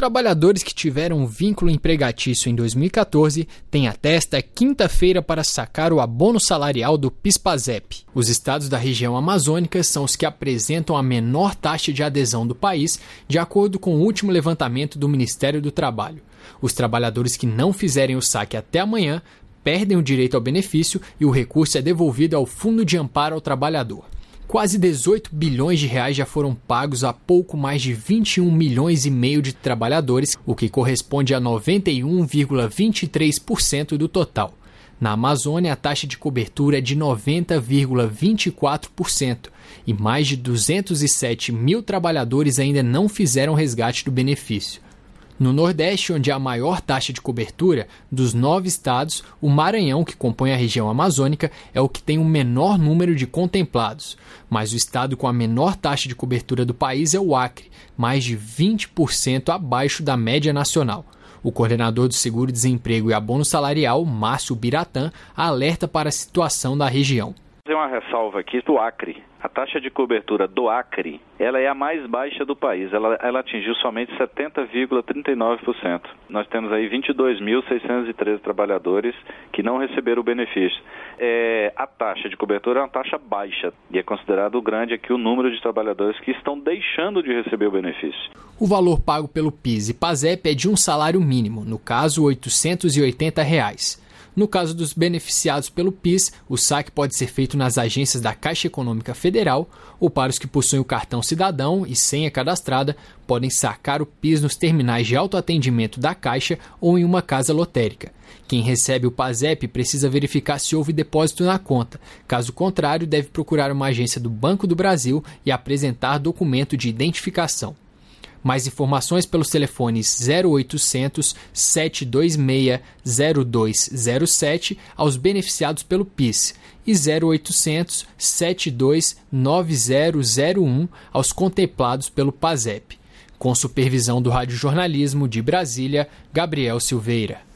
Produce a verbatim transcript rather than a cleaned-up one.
trabalhadores que tiveram um vínculo empregatício em dois mil e quatorze têm até esta quinta-feira para sacar o abono salarial do PIS/PASEP. Os estados da região amazônica são os que apresentam a menor taxa de adesão do país, de acordo com o último levantamento do Ministério do Trabalho. Os trabalhadores que não fizerem o saque até amanhã perdem o direito ao benefício e o recurso é devolvido ao Fundo de Amparo ao Trabalhador. Quase dezoito bilhões de reais já foram pagos a pouco mais de vinte e um milhões e meio de trabalhadores, o que corresponde a noventa e um vírgula vinte e três por cento do total. Na Amazônia, a taxa de cobertura é de noventa vírgula vinte e quatro por cento e mais de duzentos e sete mil trabalhadores ainda não fizeram resgate do benefício. No Nordeste, onde há a maior taxa de cobertura, dos nove estados, o Maranhão, que compõe a região amazônica, é o que tem o menor número de contemplados. Mas o estado com a menor taxa de cobertura do país é o Acre, mais de vinte por cento abaixo da média nacional. O coordenador do Seguro-Desemprego e Abono Salarial, Márcio Biratã, alerta para a situação da região. Tem uma ressalva aqui do Acre. A taxa de cobertura do Acre, ela é a mais baixa do país. Ela, ela atingiu somente setenta vírgula trinta e nove por cento. Nós temos aí vinte e dois mil seiscentos e treze trabalhadores que não receberam o benefício. É, a taxa de cobertura é uma taxa baixa e é considerado grande aqui o número de trabalhadores que estão deixando de receber o benefício. O valor pago pelo PIS e PASEP é de um salário mínimo, no caso oitocentos e oitenta reais. No caso dos beneficiados pelo PIS, o saque pode ser feito nas agências da Caixa Econômica Federal ou para os que possuem o cartão cidadão e senha cadastrada, podem sacar o PIS nos terminais de autoatendimento da Caixa ou em uma casa lotérica. Quem recebe o PASEP precisa verificar se houve depósito na conta. Caso contrário, deve procurar uma agência do Banco do Brasil e apresentar documento de identificação. Mais informações pelos telefones zero oitocentos, sete dois seis, zero dois zero sete aos beneficiados pelo PIS e zero oitocentos, sete dois nove zero zero um aos contemplados pelo PASEP. Com supervisão do Rádio Jornalismo de Brasília, Gabriel Silveira.